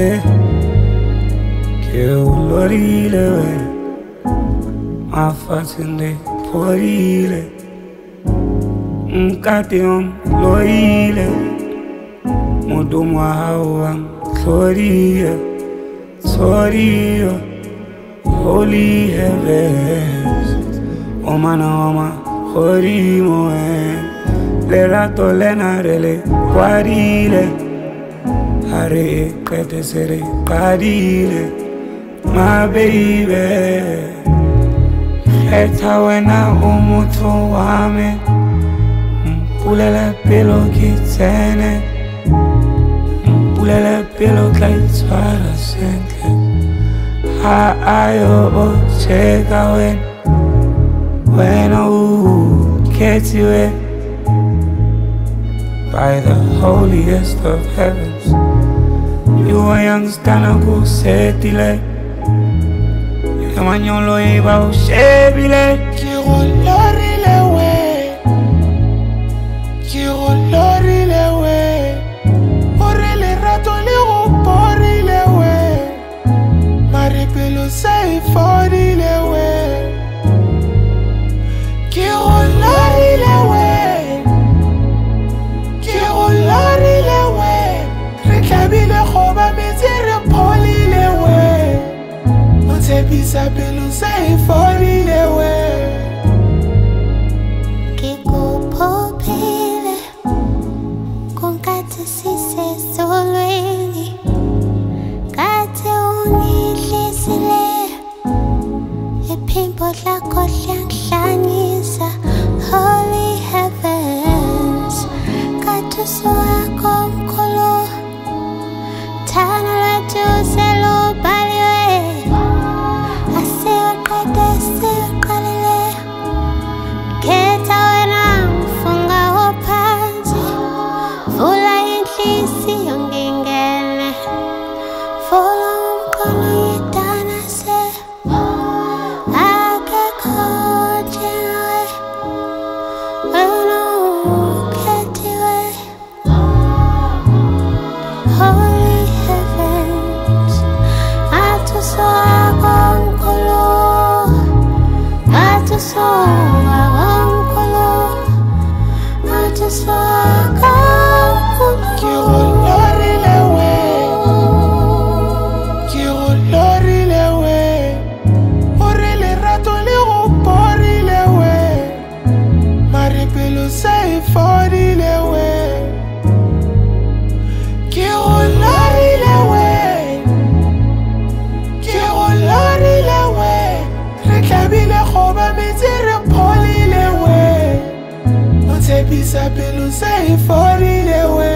Che olorile ma facende porile Nkatiom loile Modumo hawang Gloria Soria Holy heavens Omana oma Hori moen Le rato lenarele Guarile Hare kete sere Padile My baby Eta wena umuto wame Pulela pelo kitene Pulela pelo kaitwara senke Ha ayo o cheka wen Wena ketiwe By the holiest of heavens You are young stana go setile Emmanuel iba o shebile Kiro lorile we Orele rato le go porile we Maripelo say forile we Kiro lorile we Re tlabile goba metsi re polile we Motshepisa pelo say forile we Holy heavens, got to so I come colo. Tana to selo baliwe. I see what I see, Kalile. Keta wena mfunga wapanzi. Fula intlisi yongingene. Fula mkono yitana se. Holy heavens, say forile we Kiro lorile we Re tlabile goba metsi re polile we Motshepisa pelo say forile we